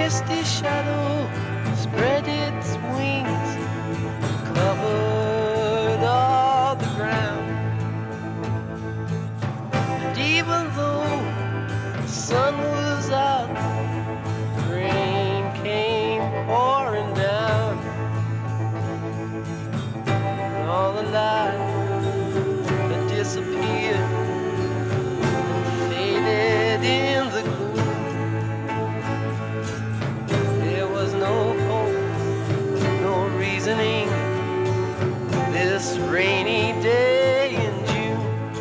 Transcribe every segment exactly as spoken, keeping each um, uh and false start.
misty shadow spread its wings, covered all the ground. And even though the sun was out, rain came pouring down, and all the light had disappeared and faded in the gloom. There was no hope, no reasoning, this rainy day in June.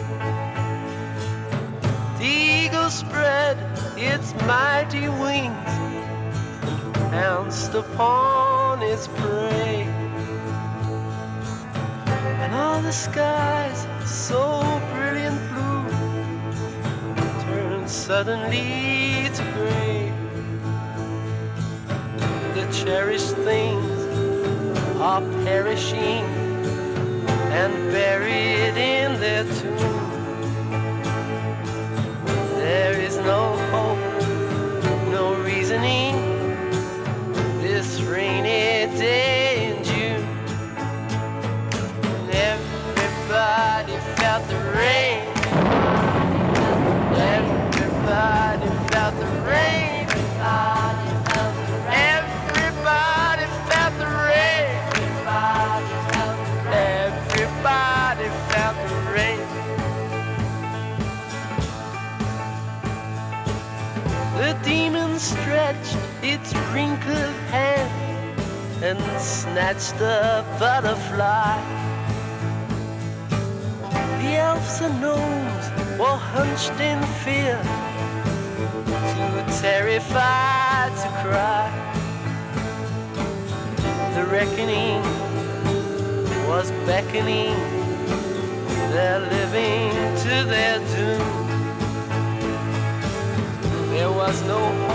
The eagle spread its mighty wings and pounced upon its prey, and all the skies so brilliant blue turned suddenly to gray. The cherished things are perishing and buried in their tomb. There is no hope, no reasoning, this rainy day in June. And everybody felt the rain. Everybody felt the rain. Everybody felt the rain. Everybody felt the rain. The demon stretched its wrinkled hand and snatched a butterfly. The elves and gnomes were hunched in fear, too terrified to cry. The reckoning was beckoning, they're living to their doom. There was no hope,